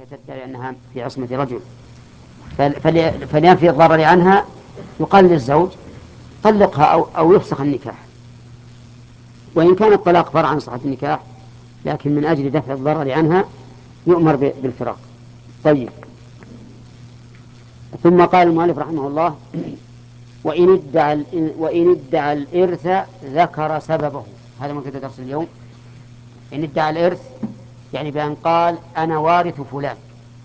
تدعي أنها في عصمة رجل فلينفي الضرر عنها، يقال للزوج طلقها أو يفسخ النكاح، وإن كان الطلاق فرع عن صحة النكاح لكن من أجل دفع الضرر عنها يؤمر بالفراق. طيب، ثم قال المؤلف رحمه الله: وإن ادعى الإرث ذكر سببه. هذا منتهى درس اليوم. إن ادعى الإرث يعني بأن قال أنا وارث فلان،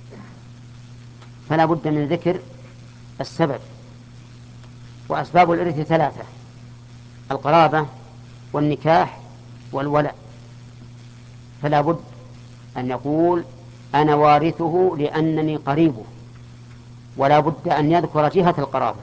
فلا بد من ذكر السبب. وأسباب الإرث ثلاثة: القرابة والنكاح والولاء. فلا بد أن يقول أنا وارثه لأنني قريبه، ولا بد أن يذكر جهة القرابة.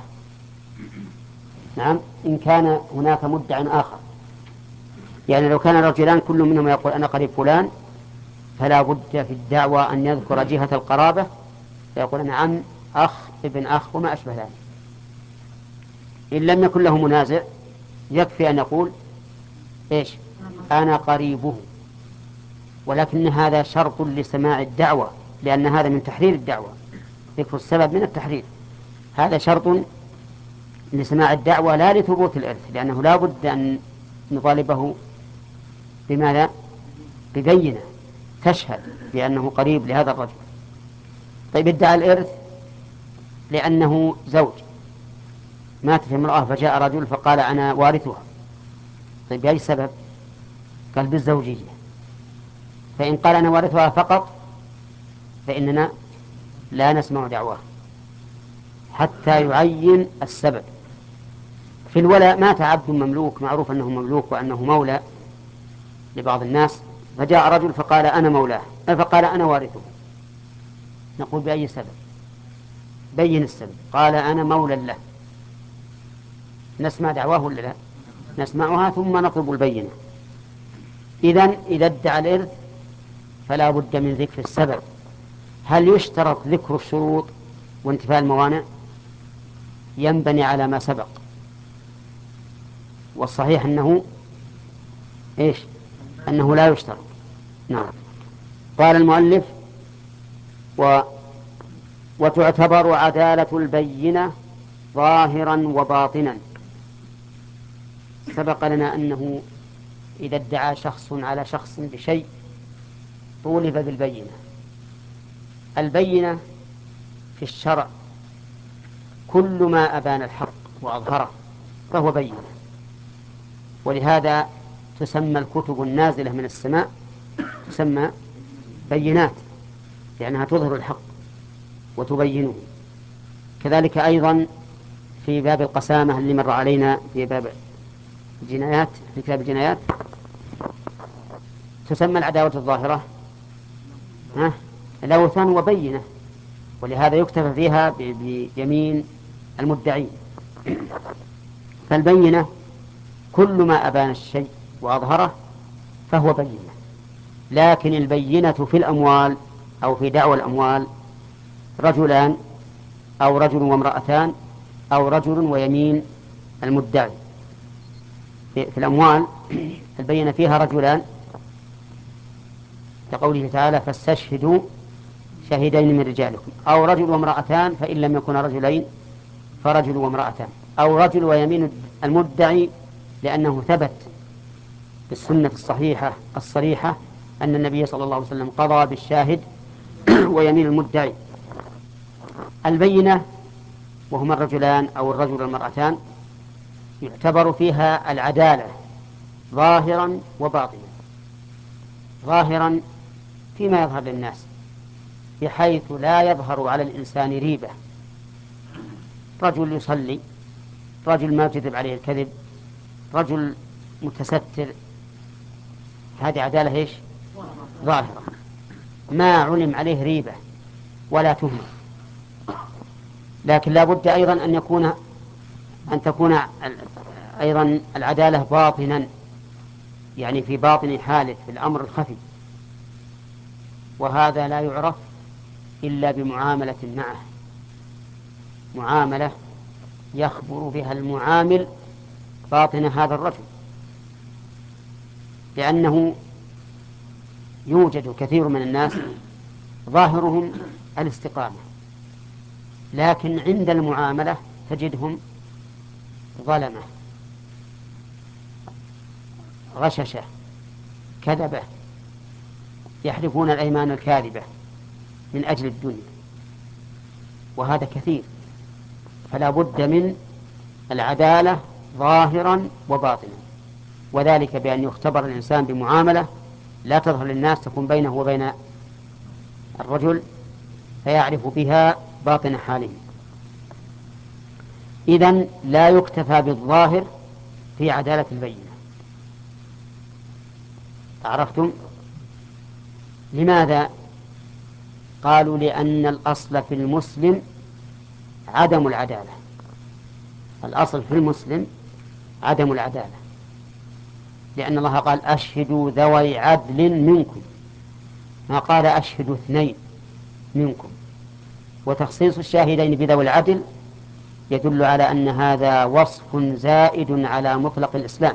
نعم، إن كان هناك مدع آخر، يعني لو كان رجلان كل منهم يقول أنا قريب فلان، فلا بد في الدعوة أن يذكر جهة القرابة، فيقول أنا عم، أخ، ابن أخ، وما أشبه ذلك. إن لم يكن له منازع يكفي أن يقول إيش؟ أنا قريبه. ولكن هذا شرط لسماع الدعوة، لأن هذا من تحرير الدعوة، ذكر السبب من التحرير. هذا شرط لسماع الدعوة لا لثبوت الإرث، لأنه لا بد أن نطالبه بماذا؟ ببينة تشهد بأنه قريب لهذا الرجل. طيب، ادعى الإرث لأنه زوج، ماتت امرأة فجاء رجل فقال أنا وارثها. طيب، بأي سبب؟ قال بالزوجية. فإن قال أنا وارثها فقط فإننا لا نسمع دعواه حتى يعين السبب. في الولاء مات عبد مملوك، معروف أنه مملوك وأنه مولى لبعض الناس، فجاء رجل فقال أنا مولاه، فقال أنا وارثه. نقول بأي سبب؟ بين السبب. قال أنا مولى له، نسمع دعواه ولا لا؟ نسمعها ثم نطلب البينة. إذن إذا ادعى الإرث فلا بد من ذكر السبب. هل يشترط ذكر الشروط وانتفاء الموانع؟ ينبني على ما سبق، والصحيح أنه إيش؟ أنه لا يشترط. نعم. قال المؤلف: وتعتبر عدالة البينة ظاهرا وباطنا. سبق لنا أنه إذا ادعى شخص على شخص بشيء طولب بالبينة. البينة في الشرع كل ما أبان الحق وأظهره فهو بينة، ولهذا تسمى الكتب النازلة من السماء تسمى بينات، لأنها تظهر الحق وتبينه. كذلك أيضا في باب القسامة اللي مر علينا في باب الجنايات، في كتاب الجنايات، تسمى العداوة الظاهرة لوثا وبينة، ولهذا يكتفى فيها بيمين المدعين. فالبينة كل ما أبان الشيء وأظهره فهو بينة. لكن البينة في الأموال أو في دعوى الأموال رجلان أو رجل وامرأتان أو رجل ويمين المدعي. في الأموال البينة فيها رجلان، كقوله تعالى: فاستشهدوا شهيدين من رجالكم، أو رجل وامرأتان فإن لم يكونا رجلين فرجل وامرأتان، أو رجل ويمين المدعي، لأنه ثبت بالسنة الصحيحة الصريحة أن النبي صلى الله عليه وسلم قضى بالشاهد ويمين المدعي. البينة وهما الرجلان أو الرجل والمرأتان يعتبر فيها العدالة ظاهرا وباطنا. ظاهرا فيما يظهر للناس، بحيث لا يظهر على الإنسان ريبة. رجل يصلي، رجل ما يكذب عليه الكذب، رجل متستر، هذه عدالة إيش؟ ظاهرة، ما علم عليه ريبة ولا تهمة. لكن لا بد أيضا أن تكون أيضا العدالة باطنا، يعني في باطن حاله، في الأمر الخفي، وهذا لا يعرف إلا بمعاملة معه، معاملة يخبر بها المعامل باطن هذا الرجل. لأنه يوجد كثير من الناس ظاهرهم الاستقامة، لكن عند المعاملة تجدهم ظلمة، غششة، كذبة، يحلفون الأيمان الكاذبة من أجل الدنيا، وهذا كثير. فلا بد من العدالة ظاهرا وباطنا، وذلك بأن يختبر الإنسان بمعاملة لا تظهر للناس، تكون بينه وبين الرجل، فيعرف بها باطن حاله. إذن لا يكتفى بالظاهر في عدالة البينة. عرفتم؟ لماذا؟ قالوا لأن الأصل في المسلم عدم العدالة. الأصل في المسلم عدم العدالة، لأن الله قال أشهدوا ذوي عدل منكم، ما قال أشهدوا اثنين منكم. وتخصيص الشاهدين بذوي العدل يدل على أن هذا وصف زائد على مطلق الإسلام،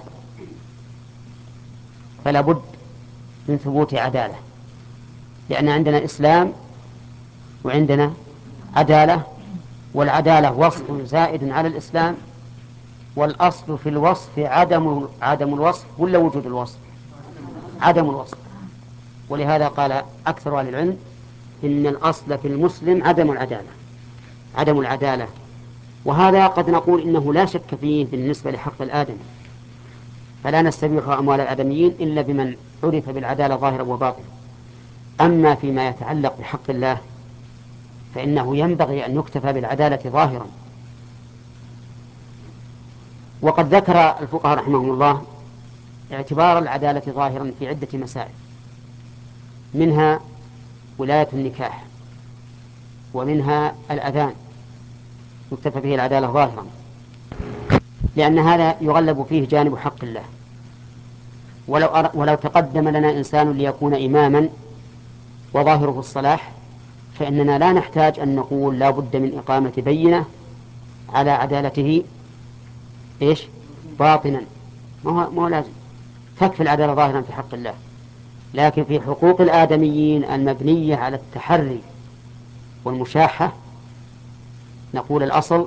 فلا بد من ثبوت عدالة، لأن عندنا إسلام وعندنا عدالة، والعدالة وصف زائد على الإسلام، والأصل في الوصف عدم الوصف ولا وجود الوصف؟ عدم الوصف. ولهذا قال أكثر أهل العلم إن الأصل في المسلم عدم العدالة. وهذا قد نقول إنه لا شك فيه بالنسبة لحق الآدم، فلا نستبيح أموال الآدميين إلا بمن عرف بالعدالة ظاهرا وباطنا. أما فيما يتعلق بحق الله فإنه ينبغي أن يكتفى بالعدالة ظاهرا. وقد ذكر الفقهاء رحمهم الله اعتبار العدالة ظاهرا في عدة مسائل، منها ولاية النكاح، ومنها الأذان يكتفى به العدالة ظاهرا، لأن هذا يغلب فيه جانب حق الله. ولو تقدم لنا إنسان ليكون إماما وظاهره الصلاح، فإننا لا نحتاج أن نقول لا بد من إقامة بينة على عدالته باطنا، ما هو لازم، تكفي العدالة ظاهرا في حق الله. لكن في حقوق الآدميين المبنية على التحري والمشاحة نقول الأصل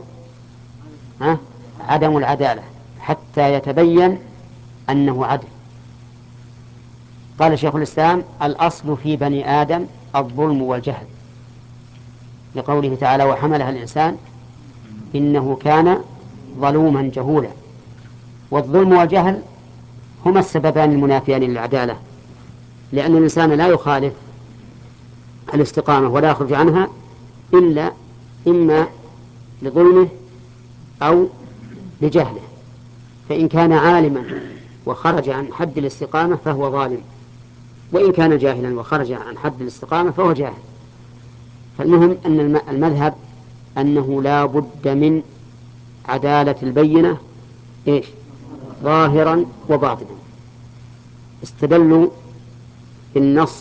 عدم العدالة حتى يتبين أنه عدل. قال شيخ الإسلام الأصل في بني آدم الظلم والجهل، لقوله تعالى وحملها الإنسان إنه كان ظلوما جهولا. والظلم والجهل هما السببان المنافيان للعدالة، لأن الإنسان لا يخالف الاستقامة ولا يخرج عنها إلا إما لظلمه أو لجهله. فإن كان عالما وخرج عن حد الاستقامة فهو ظالم، وإن كان جاهلا وخرج عن حد الاستقامة فهو جاهل. فالمهم أن المذهب أنه لا بد من عدالة البينة ظاهرا وباطنا. استدلوا بالنص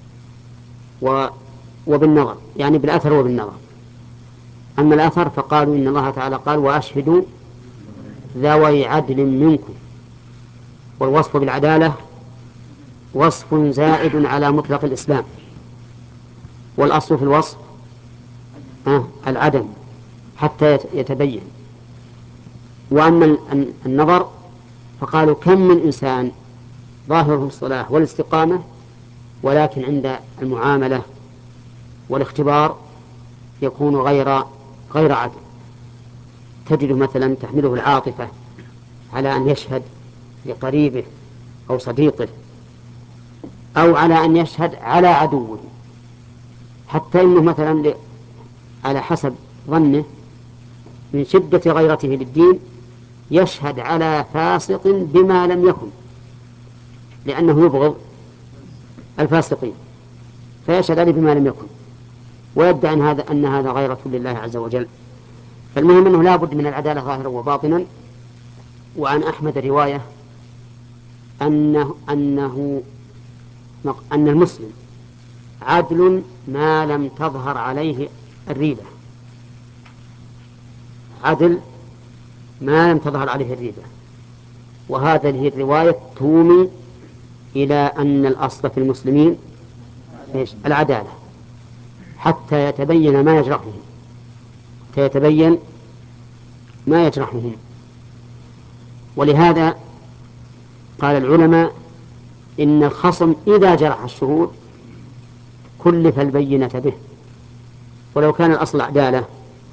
وبالنظر، يعني بالأثر وبالنظر. أما الأثر فقالوا إن الله تعالى قال وأشهدوا ذوي عدل منكم، والوصف بالعدالة وصف زائد على مطلق الإسلام، والأصل في الوصف العدم حتى يتبين. وأما النظر فقالوا كم من إنسان ظاهره الصلاح والاستقامة ولكن عند المعاملة والاختبار يكون غير عدل. تجد مثلا تحمله العاطفة على أن يشهد لقريبه أو صديقه، أو على أن يشهد على عدوه، حتى إنه مثلا على حسب ظنه من شدة غيرته للدين يشهد على فاسق بما لم يكن، لأنه يبغض الفاسقين فيشهد عليه بما لم يكن، ويدعي أن هذا غيرة لله عز وجل. فالمهم أنه لا بد من العدالة ظاهرا وباطنا. وعن أحمد رواية أن المسلم عدل ما لم تظهر عليه الريبة، عدل ما لم تظهر عليه الريبة. وهذه الرواية تومي إلى أن الأصل في المسلمين العدالة، حتى يتبين ما يجرحهم، حتى يتبين ما يجرحهم. ولهذا قال العلماء إن الخصم إذا جرح الشهود كلف البينة به، ولو كان الأصل عدالة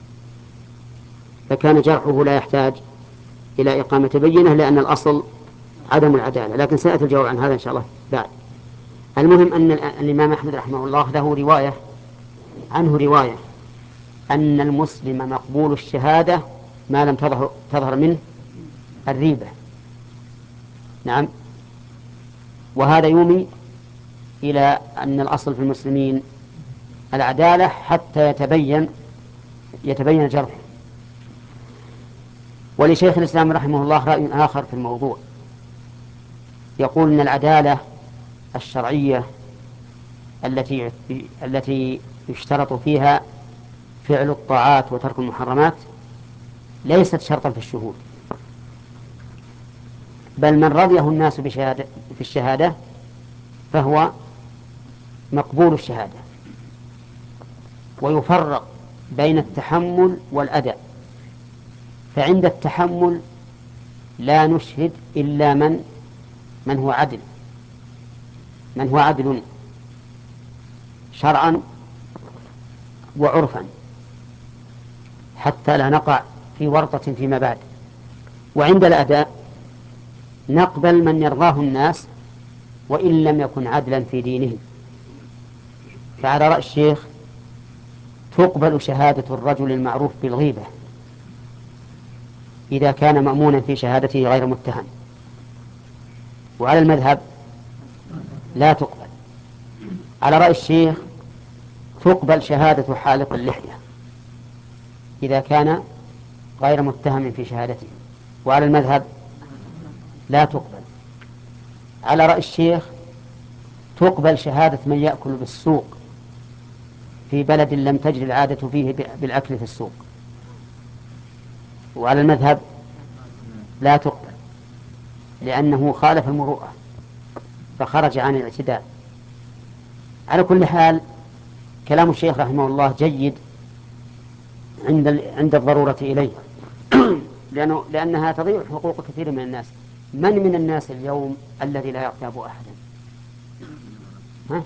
فكان جرحه لا يحتاج إلى إقامة بينة، لأن الأصل عدم العدالة، لكن سيأتي الجواب عن هذا إن شاء الله بعد. المهم أن الإمام أحمد رحمه الله له رواية عنه رواية أن المسلم مقبول الشهادة ما لم تظهر منه الريبة. نعم، وهذا يومي إلى أن الأصل في المسلمين العدالة حتى يتبين جرحه. ولشيخ الإسلام رحمه الله رأي آخر في الموضوع، يقول أن العدالة الشرعية التي يشترط فيها فعل الطاعات وترك المحرمات ليست شرطا في الشهود، بل من رضيه الناس في الشهادة فهو مقبول الشهادة. ويفرق بين التحمل والأداء، فعند التحمل لا نشهد إلا من هو عدل شرعا وعرفا، حتى لا نقع في ورطة فيما بعد. وعند الأداء نقبل من يرضاه الناس وإن لم يكن عدلا في دينه. فعلى رأي الشيخ تقبل شهادة الرجل المعروف بالغيبة إذا كان مأمونا في شهادته غير متهم، وعلى المذهب لا تقبل. على رأي الشيخ تقبل شهادة حالق اللحية إذا كان غير متهم في شهادته، وعلى المذهب لا تقبل. على رأي الشيخ تقبل شهادة من يأكل بالسوق في بلد لم تجري العادة فيه بالأكل في السوق، وعلى المذهب لا تقبل لأنه خالف المروءة فخرج عن الاعتداء. على كل حال كلام الشيخ رحمه الله جيد عند الضرورة إليه لأنها تضيع حقوق كثير من الناس. من الناس اليوم الذي لا يغتاب أحدا؟ ها؟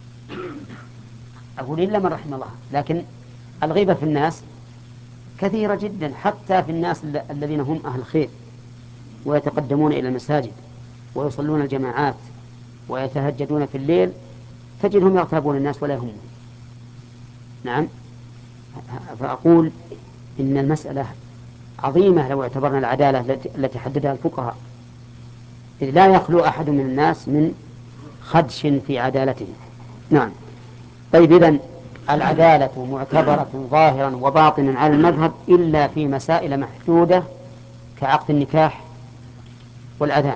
أقول إلا من رحم الله، لكن الغيبة في الناس كثيرة جدا، حتى في الناس الذين هم أهل خير ويتقدمون إلى المساجد ويصلون الجماعات ويتهجدون في الليل تجدهم يغتابون الناس ولا يهمهم. نعم، فأقول إن المسألة عظيمة لو اعتبرنا العدالة التي حددها الفقهاء، إذ لا يخلو أحد من الناس من خدش في عدالته. نعم. طيب، إذن العدالة معتبرة ظاهرا وباطنا على المذهب إلا في مسائل محدودة كعقد النكاح والأذان.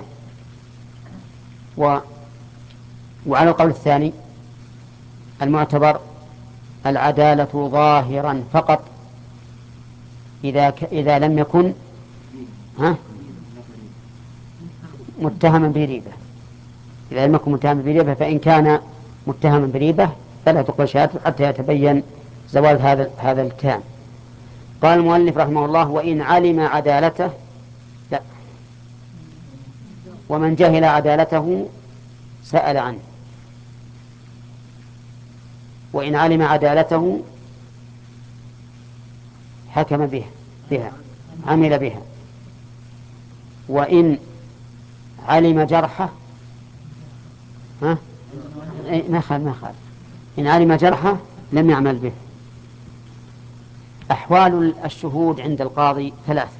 وعلى القول الثاني المعتبر العدالة ظاهرا فقط إذا لم يكن متهما بريبة. إذا لم يكن متهما بريبة، فإن كان متهما بريبة فلا تقبل شهادته حتى يتبين زوال هذا الاتهام. قال المؤلف رحمه الله: وإن علم عدالته، لا، ومن جهل عدالته سأل عنه. وإن علم عدالته حكم بها عمل بها. وإن علم جرحه ما خال إن علم جرحه لم يعمل به. أحوال الشهود عند القاضي ثلاثة: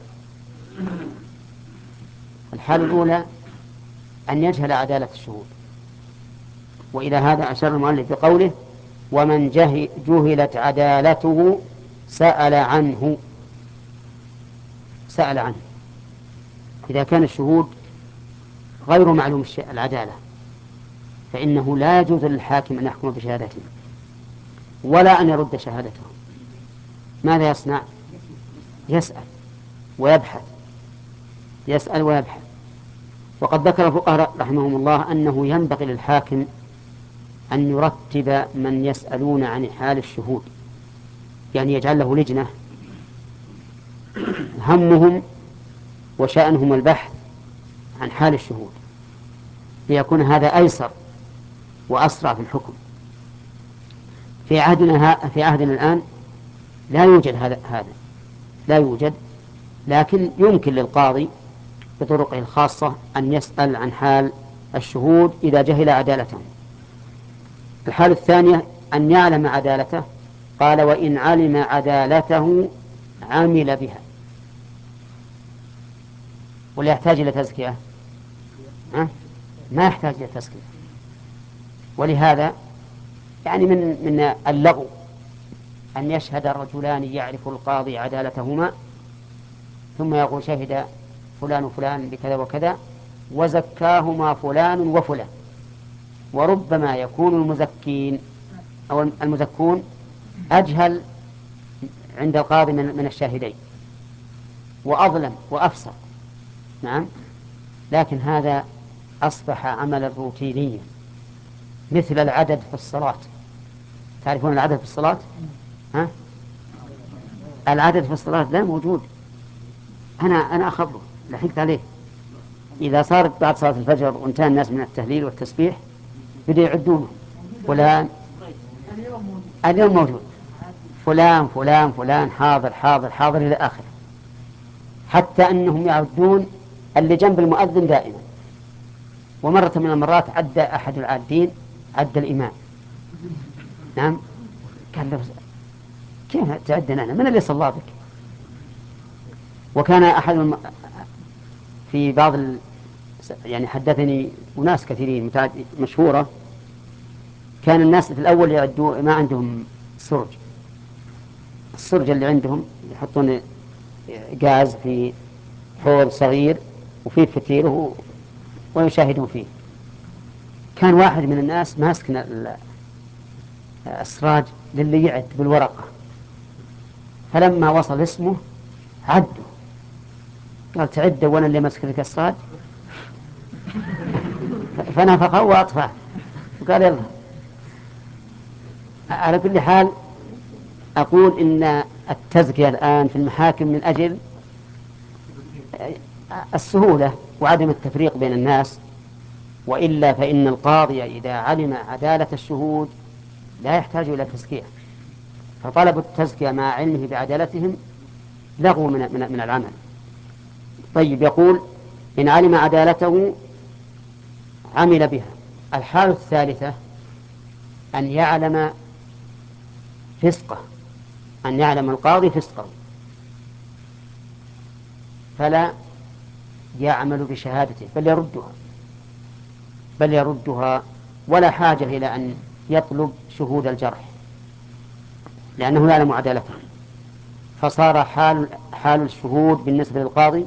الحالة الأولى أن يجهل عدالة الشهود، وإلى هذا أشار المؤلف بقوله: ومن جهلت عدالته سأل عنه. إذا كان الشهود غير معلوم العدالة فإنه لا يجوز للحاكم أن يحكم بشهادته ولا أن يرد شهادته. ماذا يصنع؟ يسأل ويبحث. وقد ذكر الفقهاء رحمهم الله أنه ينبغي للحاكم أن يرتب من يسألون عن حال الشهود، يعني يجعل له لجنة همهم وشأنهم البحث عن حال الشهود، ليكون هذا أيسر وأسرع في الحكم. في عهدنا الآن لا يوجد هذا لا يوجد، لكن يمكن للقاضي بطرقه الخاصة أن يسأل عن حال الشهود إذا جهل عدالتهم. الحالة الثانية أن يعلم عدالته، قال وإن علم عدالته عمل بها، ولا يحتاج إلى تزكية؟ ما يحتاج إلى تزكية. ولهذا يعني من اللغو أن يشهد الرجلان يعرف القاضي عدالتهما ثم يقول شهد فلان وفلان بكذا وكذا وزكاهما فلان وفلان، وربما يكون المزكين أو المزكون أجهل عند القاضي من الشاهدين وأظلم وأفسق. نعم، لكن هذا أصبح عملا روتينيا، مثل العدد في الصلاة. تعرفون العدد في الصلاة؟ العدد في الصلاة لا موجود. أنا أخبره لحقت عليه. إذا صارت بعد صلاة الفجر وانتهى الناس من التهليل والتسبيح بدأوا يعدونه، فلان اليوم موجود، فلان فلان فلان، حاضر حاضر حاضر إلى آخره، حتى أنهم يعدون اللي جنب المؤذن دائما. ومرة من المرات عد أحد العادين عد الإمام. نعم، قال له كيف تعدنا أنا؟ من اللي صلى بك؟ وكان أحد في بعض يعني حدثني أناس كثيرين مشهورة، كان الناس في الأول يعدوا ما عندهم السرج اللي عندهم يحطون غاز في حوض صغير وفيه فتيل ويشاهدون فيه. كان واحد من الناس ماسك السراج للي يعد بالورقة، فلما وصل اسمه عده، قال تعد وانا اللي ماسك لك السراج، فنفخه واطفاه وقال يلا. على كل حال أقول إن التزكية الآن في المحاكم من أجل السهولة وعدم التفريق بين الناس، وإلا فإن القاضي إذا علم عدالة الشهود لا يحتاج إلى تزكية، فطلب التزكية مع علمه بعدالتهم لغو من العمل. طيب، يقول إن علم عدالته عمل بها. الحالة الثالثة أن يعلم فسقه، أن يعلم القاضي فسقه فلا يعمل بشهادته بل يردها ولا حاجة إلى أن يطلب شهود الجرح لأنه يعلم عدالته. فصار حال الشهود بالنسبة للقاضي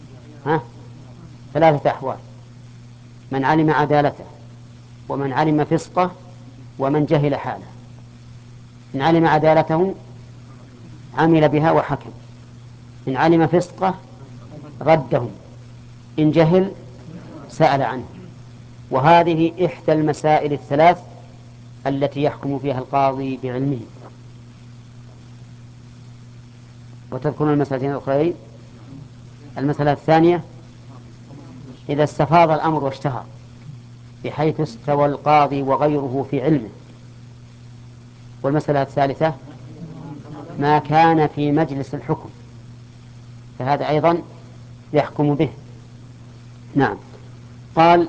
ثلاثة أحوال: من علم عدالته، ومن علم فسقه، ومن جهل حاله. إن علم عدالته عمل بها وحكم، إن علم فسقه ردهم، إن جهل سأل عنه. وهذه إحدى المسائل الثلاث التي يحكم فيها القاضي بعلمه. وتذكرون المسألتين الأخرين. المسألة الثانية إذا استفاض الأمر واشتهر بحيث استوى القاضي وغيره في علمه. والمسألة الثالثة ما كان في مجلس الحكم، فهذا أيضا يحكم به. نعم. قال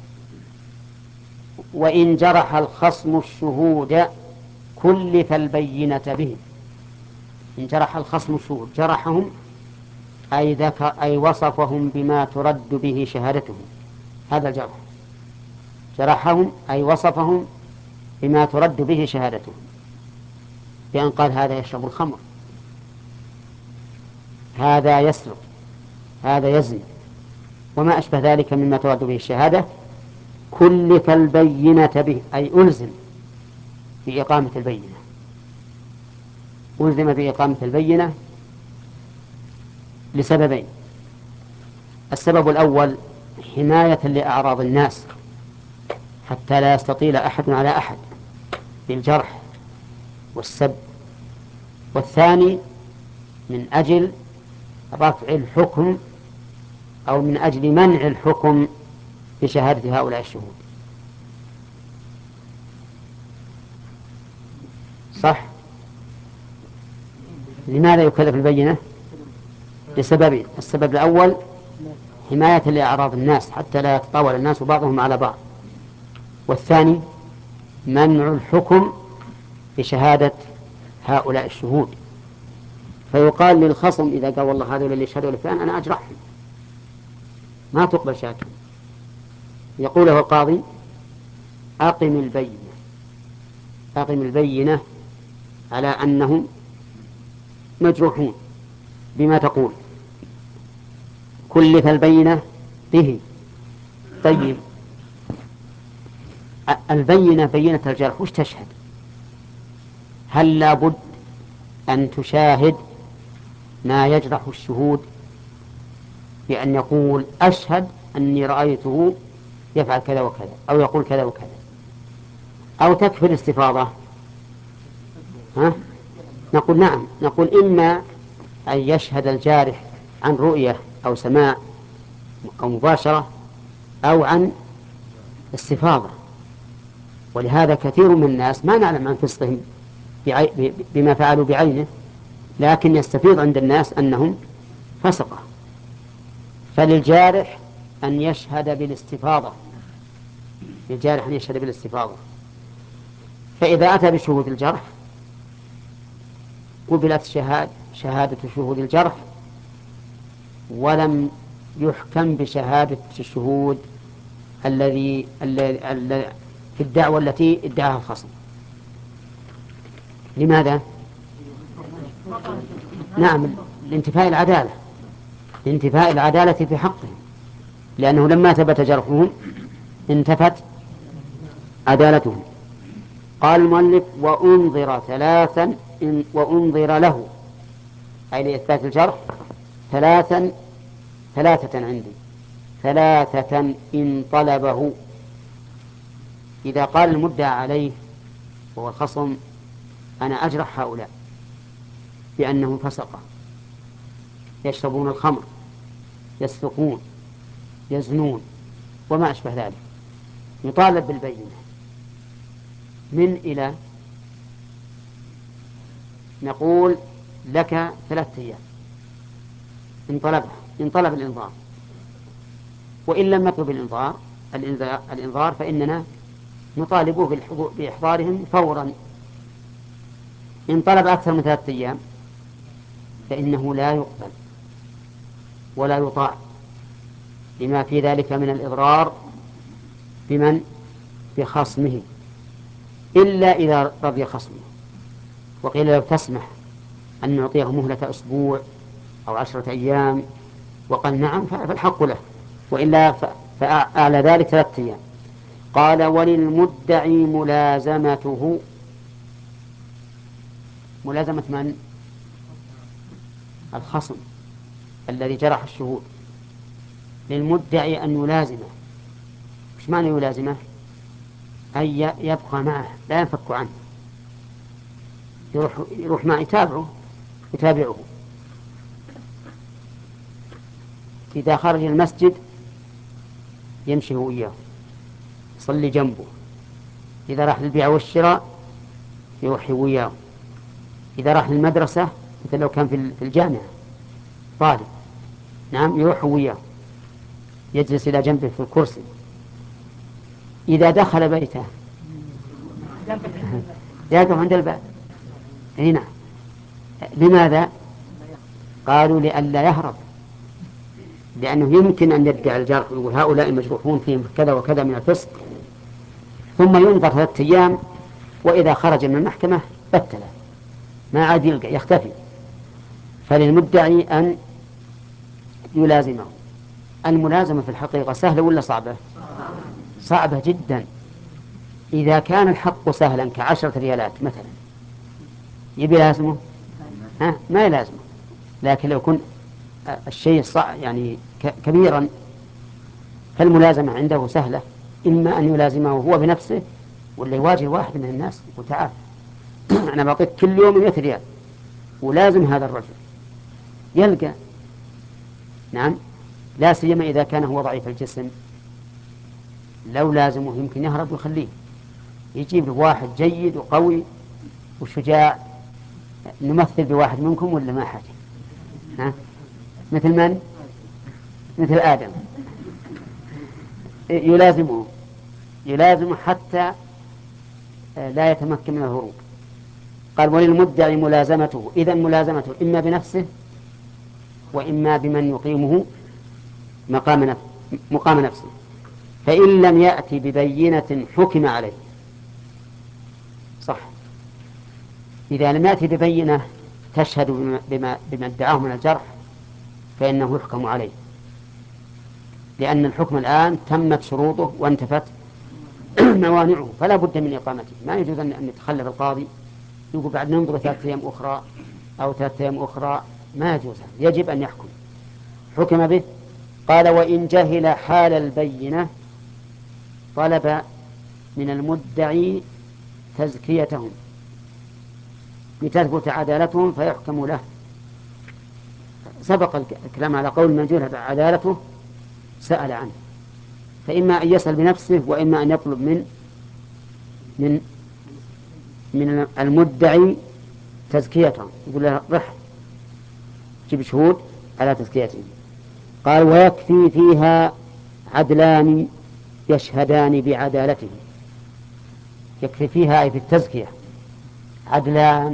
وإن جرح الخصم الشهود كلف البينة به. إن جرح الخصم الشهود، جرحهم أي وصفهم بما ترد به شهادتهم، هذا الجرح. جرحهم أي وصفهم بما ترد به شهادتهم، بأن قال هذا يشرب الخمر، هذا يسرق، هذا يزني، وما أشبه ذلك مما ترد به الشهادة. كلف البينة به أي ألزم بإقامة البينة. ألزم بإقامة البينة لسببين: السبب الأول حماية لأعراض الناس حتى لا يستطيل أحد على أحد، بالجرح والسب، والثاني من أجل رفع الحكم أو من أجل منع الحكم بشهادة هؤلاء الشهود. صح؟ لماذا يكلف البينة؟ لسببين: السبب الأول حماية لأعراض الناس حتى لا يتطاول الناس بعضهم على بعض، والثاني منع الحكم بشهادة هؤلاء الشهود. فيقال للخصم إذا قال والله هذول اللي يشهدوا لفلان أنا أجرحهم، ما تقبل شهادتهم. يقول له القاضي: أقم البينة، أقم البينة على أنهم مجروحون بما تقول، كلف البينة به. طيب البينة بينة الجرح وش تشهد؟ هل لابد أن تشاهد ما يجرح الشهود بأن يقول أشهد أني رأيته يفعل كذا وكذا أو يقول كذا وكذا، أو تكفي الاستفاضة؟ نقول نعم، نقول إما أن يشهد الجارح عن رؤية أو سماع أو مباشرة أو عن استفاضة. ولهذا كثير من الناس ما نعلم عن فسقهم بما فعلوا بعينه، لكن يستفيض عند الناس أنهم فسقة. فللجارح أن يشهد بالاستفاضة، للجارح أن يشهد بالاستفاضة. فإذا أتى بشهود الجرح قبلت شهادة شهود الجرح، ولم يحكم بشهادة الشهود الذي في الدعوة التي ادعاها الخصم. لماذا؟ نعم، لانتفاء العدالة، لانتفاء العدالة في حقهم، لأنه لما ثبت جرحهم انتفت عدالتهم. قال المؤلف: وأنظر ثلاثا، وأنظر له أي لإثبات الجرح ثلاثة عندي، ثلاثة إن طلبه. إذا قال المدعى عليه وهو الخصم: أنا أجرح هؤلاء بأنهم فسقة، يشربون الخمر، يسرقون، يزنون وما أشبه ذلك، يطالب بالبينة. من إلى نقول لك 3 أيام إن طلب الإنظار، وإن لم يطلب الإنظار فإننا نطالبه بإحضارهم فورا. إن طلب أكثر من 3 أيام فإنه لا يقبل ولا يطاع، لما في ذلك من الإضرار بخصمه، إلا إذا رضي خصمه وقيل له تسمح أن نعطيه مهلة أسبوع أو 10 أيام وقال نعم فالحق له، وإلا فأعلى ذلك 3 أيام. قال: وللمدعي ملازمته. ملازمة من؟ الخصم الذي جرح الشهود. للمدعي أن يلازمه. مش معنى يلازمه؟ أي يبقى معه لا ينفك عنه، يروح معه يتابعه. إذا خرج المسجد يمشي هو وياه، يصلي جنبه. إذا راح للبيع والشراء يروح وياه. إذا راح للمدرسة مثل لو كان في الجامعة طالب، نعم، يروح وياه، يجلس إلى جنبه في الكرسي. إذا دخل بيته يقف عند الباب. هنا لماذا؟ قالوا لئلا يهرب، لأنه يمكن أن يدعي الجرح ويقول هؤلاء مجروحون فيهم كذا وكذا من الفسق، ثم ينظر 3 أيام، وإذا خرج من المحكمة بتله ما عاد يختفي. فللمدعي أن يلازمه. الملازمة في الحقيقة سهلة ولا صعبة؟ صعبة جدا. إذا كان الحق سهلا ك10 ريالات مثلا يبي لازمه؟ ما يلازمه. لكن لو كن الشيء يعني كبيرا فالملازمة عنده سهلة، إما أن يلازمه هو بنفسه ولا يواجه واحد من الناس يقول تعال أنا بعطيك كل يوم 100 ريال ولازم هذا الرجل يلقى. نعم، لا سيما إذا كان هو ضعيف الجسم، لو لازمه يمكن يهرب ويخليه، يجيب له واحد جيد وقوي وشجاع. نمثل بواحد منكم ولا ما حاجة؟ ها؟ مثل من؟ مثل آدم. يلازمه حتى لا يتمكن من الهروب. قال وللمدعي ملازمته، إذن ملازمته إما بنفسه وإما بمن يقيمه مقام نفسه. فإن لم يأتي ببينة حكم عليه. صح، إذا لم يأتي ببينة تشهد بما ادعاه من الجرح فإنه يحكم عليه، لأن الحكم الآن تمت شروطه وانتفت موانعه، فلا بد من إقامته. ما يجوز أن يتخلف القاضي يقول بعد ننظر 3 أيام أخرى أو 3 أيام أخرى، ما يجوز، يجب أن يحكم. حكم به. قال وإن جهل حال البينة طلب من المدعي تزكيتهم لتثبت عدالتهم فيحكم له. سبق الكلام على قول من جهل عدالته سأل عنه، فإما أن يسأل بنفسه وإما أن يطلب من من المدعي تزكيتهم، يقول له رح جيب شهود على تزكيتهم. قال ويكفي فيها عدلان يشهدان بعدالته. يكفي فيها أي في التزكية عدلان،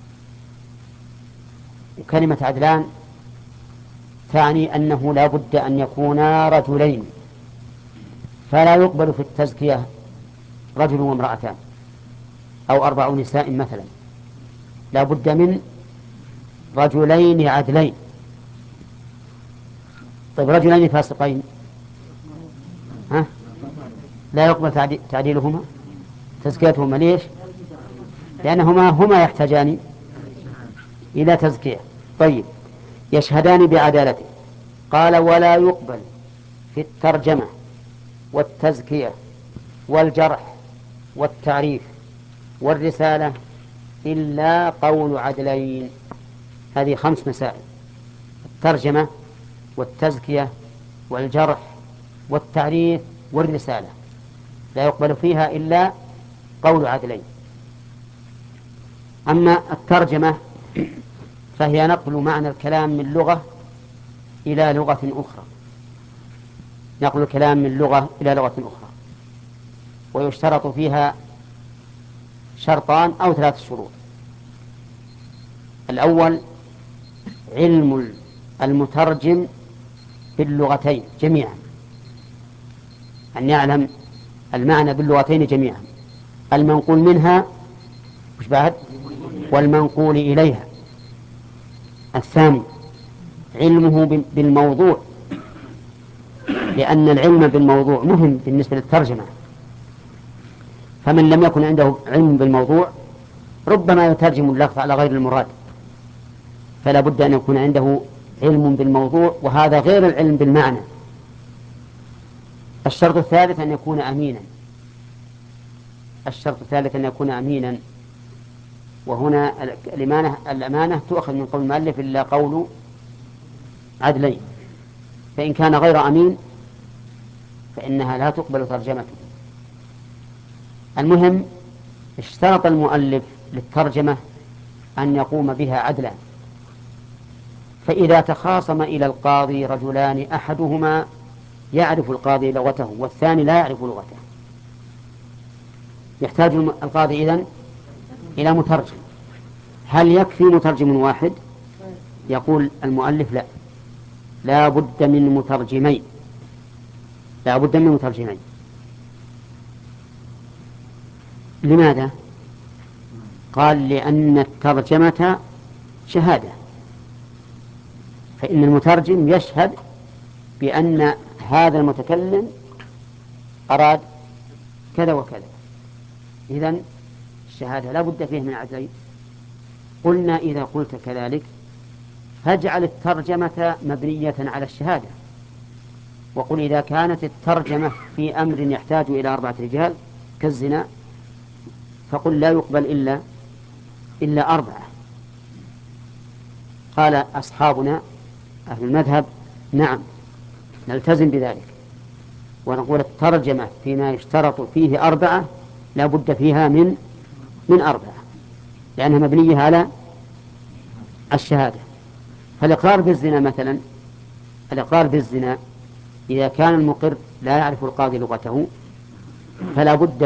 وكلمة عدلان تعني أنه لا بد أن يكونا رجلين، فلا يقبل في التزكية رجل وامرأتان أو 4 نساء مثلا، لا بد من رجلين عدلين. طيب رجلين فاسقين ها؟ لا يقبل تعديلهما تزكيتهما. ليش؟ لأنهما هما يحتاجان إلى تزكية. طيب يشهدان بعدالته. قال ولا يقبل في الترجمة والتزكية والجرح والتعريف والرسالة إلا قول عدلين. هذه 5 مسائل: الترجمة والتزكية والجرح والتعريف والرسالة لا يقبل فيها إلا قول عدلين. أما الترجمة فهي نقل معنى الكلام من لغة إلى لغة أخرى، نقل الكلام من لغة إلى لغة أخرى، ويشترط فيها شرطان أو 3 شروط. الأول علم المترجم باللغتين جميعا، أن يعلم المعنى باللغتين جميعا، المنقول منها مش بعد والمنقول إليها. الثاني علمه بالموضوع، لأن العلم بالموضوع مهم بالنسبة للترجمة، فمن لم يكن عنده علم بالموضوع ربما يترجم اللفظ على غير المراد، فلا بد أن يكون عنده علم بالموضوع، وهذا غير العلم بالمعنى. الشرط الثالث أن يكون أمينا. وهنا الأمانة تؤخذ من قول المؤلف إلا قول عدلين، فإن كان غير أمين فإنها لا تقبل ترجمته. المهم اشترط المؤلف للترجمة أن يقوم بها عدلا، فإذا تخاصم إلى القاضي رجلان أحدهما يعرف القاضي لغته والثاني لا يعرف لغته، يحتاج القاضي إذن إلى مترجم. هل يكفي مترجم واحد؟ يقول المؤلف لا بد من مترجمين. لماذا؟ قال لأن الترجمة شهادة، فإن المترجم يشهد بأن هذا المتكلم أراد كذا وكذا، إذن الشهادة لا بد فيه من عدلين. قلنا إذا قلت كذلك فاجعل الترجمة مبنية على الشهادة، وقل إذا كانت الترجمة في أمر يحتاج إلى 4 رجال كالزنا فقل لا يقبل إلا 4. قال أصحابنا أهل المذهب نعم نلتزم بذلك ونقول الترجمة فيما يشترط فيه 4 لا بد فيها من 4 لأنها مبنية على الشهادة. فالإقرار بالزنا مثلا، الإقرار بالزنا إذا كان المقر لا يعرف القاضي لغته فلا بد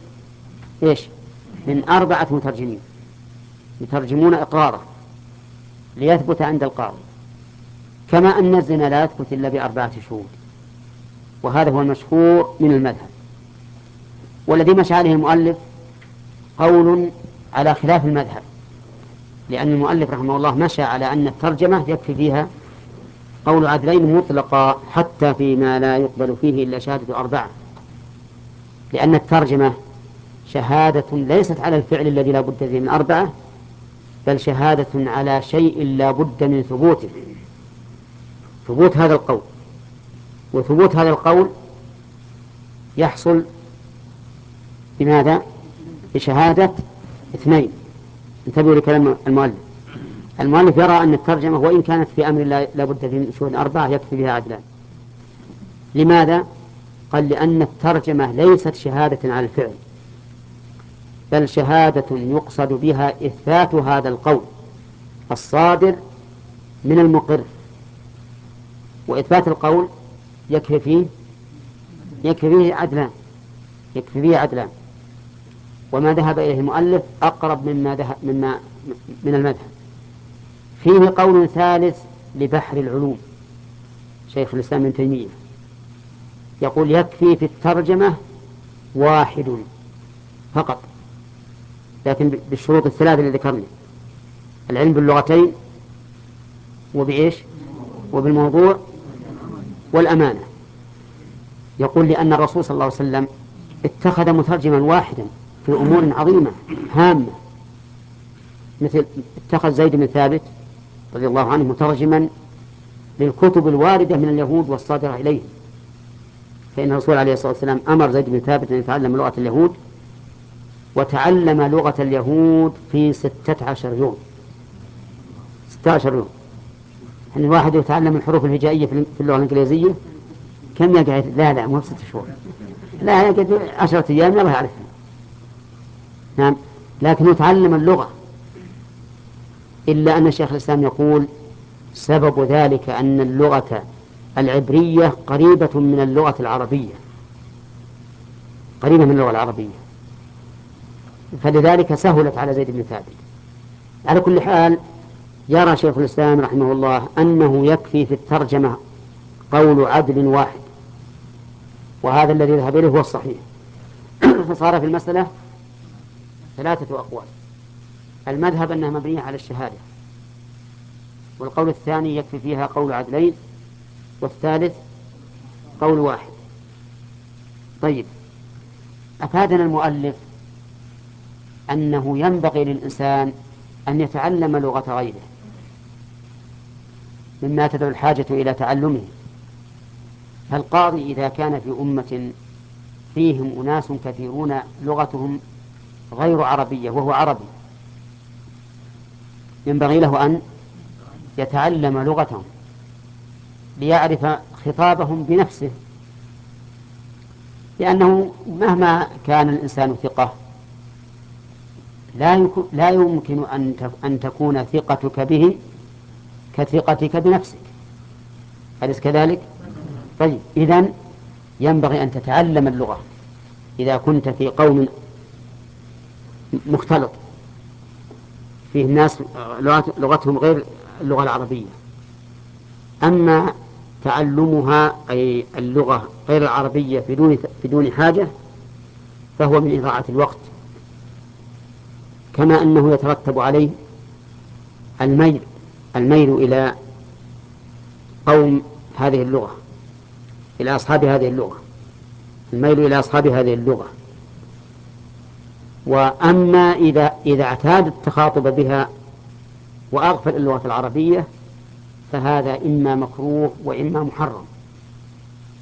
من 4 مترجمين يترجمون إقراره ليثبت عند القاضي، كما أن الزنا لا يثبت إلا ب4 شهود، وهذا هو المشهور من المذهب. والذي مشى عليه المؤلف قول على خلاف المذهب، لأن المؤلف رحمه الله مشى على أن الترجمة يكفي فيها قول عدلين مطلقا حتى فيما لا يقبل فيه إلا شهادة 4، لأن الترجمة شهادة ليست على الفعل الذي لا بد فيه من 4، بل شهادة على شيء لا بد من ثبوته، ثبوت هذا القول. وثبوت هذا القول يحصل بماذا؟ بشهادة 2. انتبهوا لكلام المؤلف يرى أن الترجمة وإن كانت في أمر لا بد فيه من شهود 4 يكفي بها عدلان. لماذا؟ قال لأن الترجمة ليست شهادة على الفعل، بل شهادة يقصد بها إثبات هذا القول الصادر من المقر، وإثبات القول يكفي فيه عدلان. وما ذهب إليه المؤلف أقرب من المذهب. فيه قول ثالث لبحر العلوم شيخ الإسلام ابن تيمية، يقول يكفي في الترجمة 1 فقط، لكن بالشروط الثلاث اللي ذكرنا: العلم باللغتين وبالموضوع والأمانة. يقول لأن الرسول صلى الله عليه وسلم اتخذ مترجما واحدا في أمور عظيمة هامة، مثل اتخذ زيد بن ثابت رضي الله عنه مترجما للكتب الواردة من اليهود والصادرة إليه، فإن الرسول عليه الصلاة والسلام أمر زيد بن ثابت أن يتعلم لغة اليهود، وتعلم لغة اليهود في 16 يوم. 16 يوم. يعني الواحد يتعلم الحروف الهجائية في اللغة الإنجليزية كم يقعد؟ لا مو 6 شهور، لا يقعد 10 أيام يلا يعرفها. نعم، لكن يتعلم اللغة. إلا أن شيخ الإسلام يقول سبب ذلك أن اللغة العبرية قريبة من اللغة العربية، فلذلك سهلت على زيد بن ثابت. على كل حال يرى شيخ الإسلام رحمه الله أنه يكفي في الترجمة قول عدل واحد، وهذا الذي ذهب إليه هو الصحيح. فصار في المسألة 3 أقوال: المذهب أنها مبنية على الشهادة، والقول الثاني يكفي فيها قول عدلين، والثالث قول واحد. طيب، أفادنا المؤلف أنه ينبغي للإنسان أن يتعلم لغة غيره مما تدعو الحاجة إلى تعلمه. فالقاضي إذا كان في أمة فيهم أناس كثيرون لغتهم غير عربية وهو عربي، ينبغي له أن يتعلم لغتهم ليعرف خطابهم بنفسه، لأنه مهما كان الإنسان ثقة لا يمكن أن تكون ثقتك به كثقتك بنفسك، أليس كذلك؟ طيب، إذن ينبغي أن تتعلم اللغة إذا كنت في قوم مختلط فيه الناس لغتهم غير اللغة العربية. أما تعلمها أي اللغة غير العربية بدون حاجة فهو من إضاعة الوقت، كما أنه يترتب عليه الميل إلى قوم هذه اللغة، إلى أصحاب هذه اللغة، الميل إلى أصحاب هذه اللغة. وأما إذا اعتاد التخاطب بها وأغفل اللغة العربية فهذا إما مكروه وإما محرم.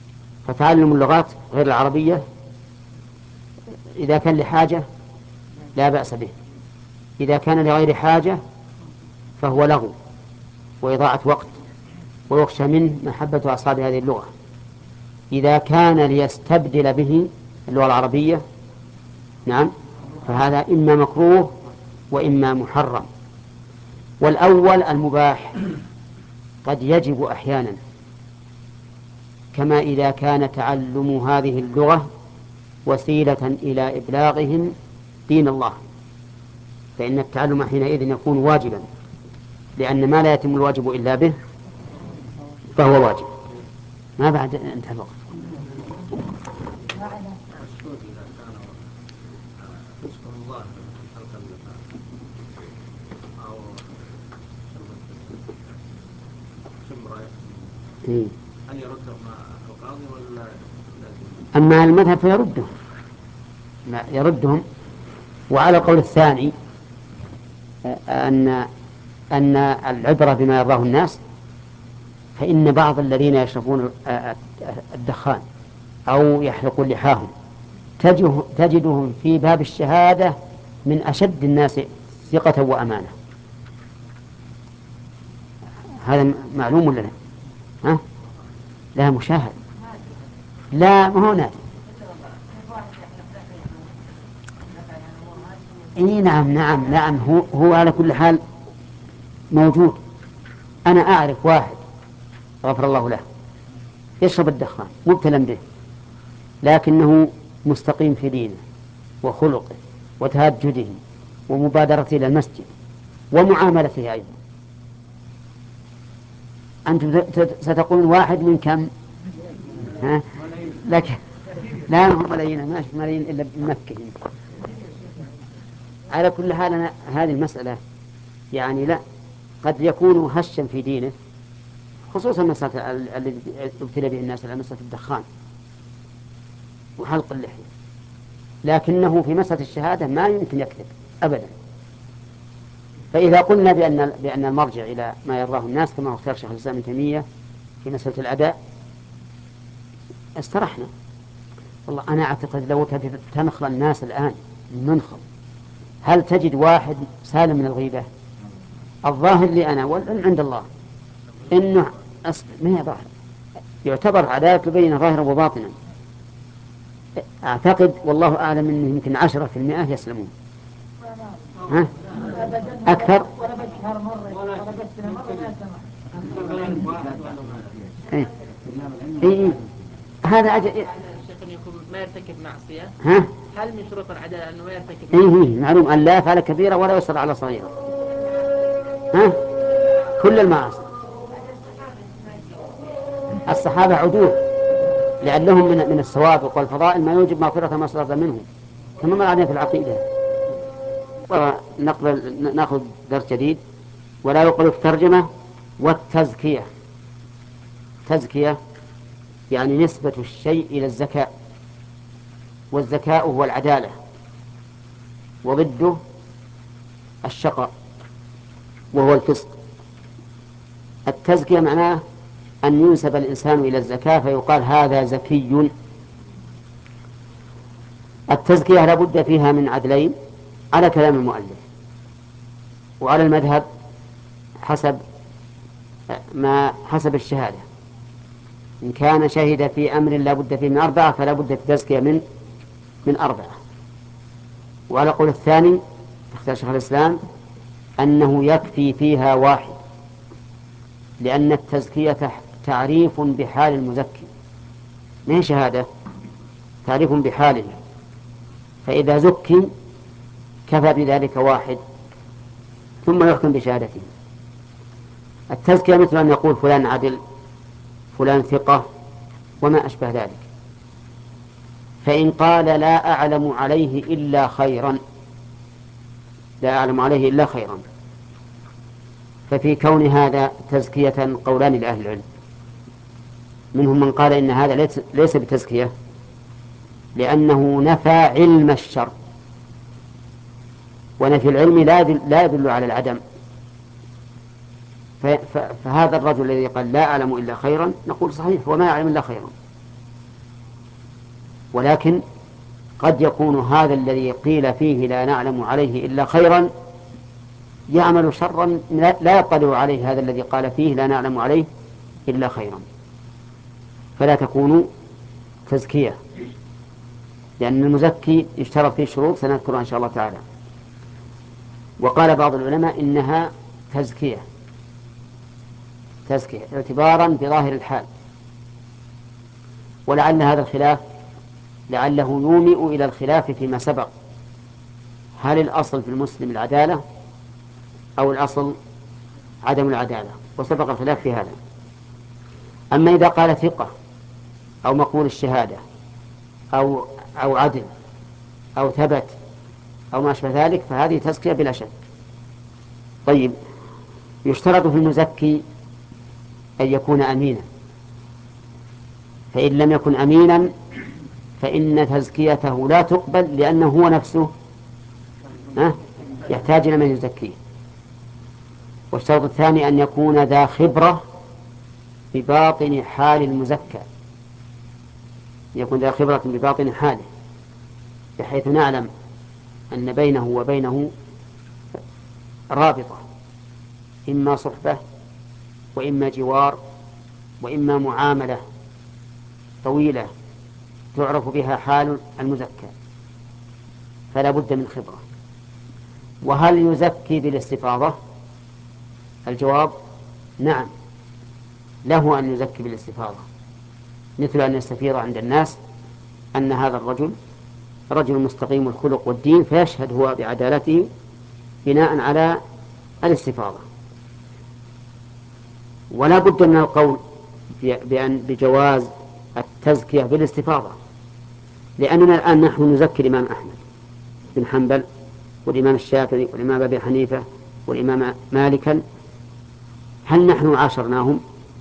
فتعلم اللغات غير العربية إذا كان لحاجة لا بأس به. إذا كان لغير حاجة فهو لغو وإضاعة وقت، ويخشى منه محبة أصحاب هذه اللغة. إذا كان ليستبدل به اللغة العربية نعم فهذا إما مكروه وإما محرم. والأول المباح قد يجب أحيانا، كما إذا كان تعلم هذه اللغة وسيلة إلى إبلاغهم دين الله، فإن التعلم حينئذ يكون واجبا، لأن ما لا يتم الواجب إلا به فهو واجب. ما بعد انتهى الوقت. هل يرده مع القاضي ولا أما المذهب فيردهم، لا يردهم. وعلى القول الثاني أن العبرة بما يرضاه الناس، فإن بعض الذين يشربون الدخان أو يحلقون لحاهم تجدهم في باب الشهادة من أشد الناس ثقة وأمانة. هذا معلوم ولا لا؟ ها؟ لا مشاهد، لا ما هو نادي. إيه نعم نعم نعم، هو على كل حال موجود. أنا أعرف واحد غفر الله له يشرب الدخان مبتلا به، لكنه مستقيم في دينه وخلقه وتهجده ومبادرته إلى المسجد ومعاملته أيضا. أنتم ستقولون واحد من كم؟ ها؟ لكن لا هم ملايين، ما ملايين إلا بمكة. على كل حال أنا هذه المسألة يعني لا، قد يكون هشا في دينه، خصوصا مسألة الذي ابتلى به الناس على مسألة الدخان وحلق اللحية، لكنه في مسألة الشهادة ما يمكن يكذب أبدا. فإذا قلنا بأن المرجع إلى ما يراه الناس كما اختار شيخ الإسلام ابن تيمية في مسألة الأداء استرحنا. والله أنا أعتقد لو تنخل الناس الآن المنخل، هل تجد واحد سالم من الغيبة؟ الظاهر لي أنا والعلم عند الله إنه ما هي ظاهر، يعتبر عدالة بين ظاهرا وباطنا. أعتقد والله أعلم إنه يمكن 10% يسلمون. ها؟ أكثر؟ إيه؟ إيه؟ هذا الشيخ يكون ما يرتكب معصية. ها؟ هل من شروط العدالة أنه ما يرتكب معصية؟ إيه معلوم أن لا يفعل كبيرة ولا يصر على صغيرة. ها؟ كل المعاصي. الصحابة عدول لأنهم من السوابق والفضائل ما يوجب مغفرة ما صدر منهم، كما مر علينا في العقيدة. نأخذ درس جديد. ولا يقول في الترجمة والتزكية. تزكية يعني نسبة الشيء إلى الزكاء، والزكاء هو العدالة، وضده الشقاء وهو الفسق. التزكية معناه أن ينسب الإنسان إلى الزكاة فيقال هذا زكي. التزكية لابد فيها من عدلين على كلام المؤلف وعلى المذهب حسب الشهادة. إن كان شهد في أمر لا بد فيه من 4 فلا بد في التزكية من 4. وعلى قول الثاني اختار شيخ الإسلام أنه يكفي فيها 1، لأن التزكية تعريف بحال المزكي ما هي شهادة، تعريف بحاله، فإذا زكي كفى بذلك 1 ثم يحكم بشهادته. التزكية مثل أن يقول فلان عدل، فلان ثقة، وما أشبه ذلك. فإن قال لا أعلم عليه إلا خيرا، لا أعلم عليه إلا خيرا، ففي كون هذا تزكية قولان لأهل العلم. منهم من قال إن هذا ليس بتزكية، لأنه نفى علم الشر، ونفي العلم لا يدل على العدم. فهذا الرجل الذي قال لا أعلم إلا خيرا نقول صحيح وما يعلم إلا خيرا، ولكن قد يكون هذا الذي قيل فيه لا نعلم عليه إلا خيرا يعمل شرا لا يطلع عليه هذا الذي قال فيه لا نعلم عليه إلا خيرا، فلا تكون تزكية، لأن المزكي يشترط فيه شروط سنذكرها إن شاء الله تعالى. وقال بعض العلماء إنها تزكية اعتبارا بظاهر الحال، ولعل هذا الخلاف لعله يومئ إلى الخلاف فيما سبق، هل الأصل في المسلم العدالة أو الأصل عدم العدالة، وسبق الخلاف في هذا. أما إذا قال ثقة أو مقبول الشهادة أو عدل أو ثبت أو ما أشبه ذلك فهذه تزكية بلا شك. طيب، يشترط في المزكي أن يكون أمينا، فإن لم يكن أمينا فإن تزكيته لا تقبل، لأنه هو نفسه يحتاج إلى من يزكيه. والشرط الثاني أن يكون ذا خبرة بباطن حال المزكى، يكون ذا خبرة بباطن حاله، بحيث نعلم أن بينه وبينه رابطة، إما صحبة وإما جوار وإما معاملة طويلة تعرف بها حال المزكى، فلا بد من خبرة. وهل يزكي بالاستفاضة؟ الجواب نعم، له أن يزكي بالاستفاضة، مثل أن يستفيض عند الناس أن هذا الرجل رجل مستقيم الخلق والدين، فيشهد هو بعدالته بناء على الاستفاضة. ولا بد من القول بجواز التزكية بالاستفاضة، لأننا الآن نحن نزكي الإمام أحمد بن حنبل والإمام الشافعي والإمام أبي حنيفة والإمام مالكا، هل نحن عاشرناهم؟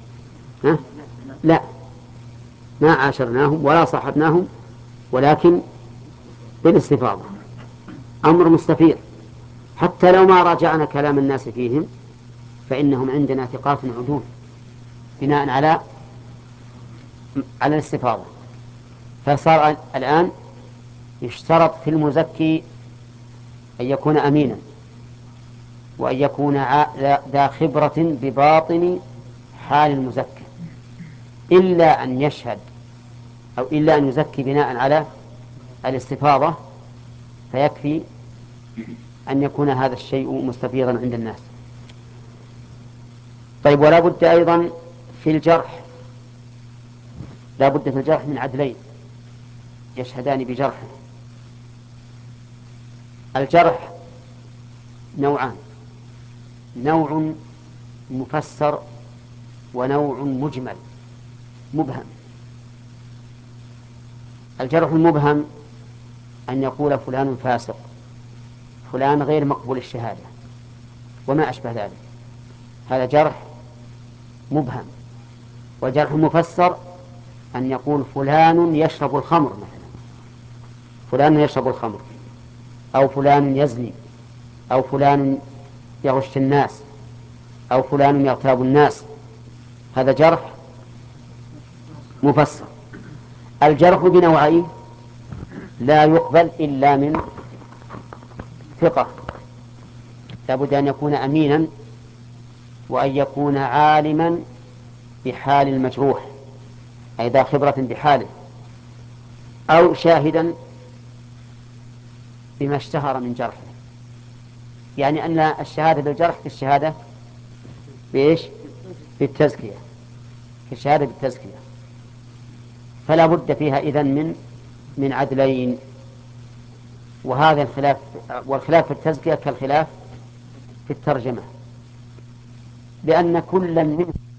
لا، ما عاشرناهم ولا صاحبناهم، ولكن بالاستفاضة، أمر مستفيض. حتى لو ما راجعنا كلام الناس فيهم فإنهم عندنا ثقات عدول بناء على الاستفاضة. فصار الآن يشترط في المزكي أن يكون أمينا، وأن يكون ذا خبرة بباطن حال المزكي، إلا أن يشهد أو إلا أن يزكي بناء على الاستفاضة، فيكفي أن يكون هذا الشيء مستفيضا عند الناس. طيب، ولا بد أيضا في الجرح، لا بد في الجرح من عدلين يشهدان بجرحه. الجرح نوعان، نوع مفسر ونوع مجمل مبهم. الجرح المبهم أن يقول فلان فاسق، فلان غير مقبول الشهادة وما أشبه ذلك، هذا جرح مبهم. والجرح المفسر أن يقول فلان يشرب الخمر مثلا، فلان يشرب الخمر، أو فلان يزني، أو فلان يغش الناس، أو فلان يغتاب الناس، هذا جرح مفسر. الجرح بنوعين لا يقبل إلا من ثقة، لابد أن يكون أمينا، وأن يكون عالما بحال المجروح أي ذا خبرة بحاله، أو شاهدا بما اشتهر من جرحه، يعني أن الشهادة بالجرح كالشهادة بإيش؟ بالتزكية، كالشهادة بالتزكية. فلا بد فيها إذن من عدلين. وهذا الخلاف، والخلاف في التزكية كالخلاف في الترجمة، لأن كل من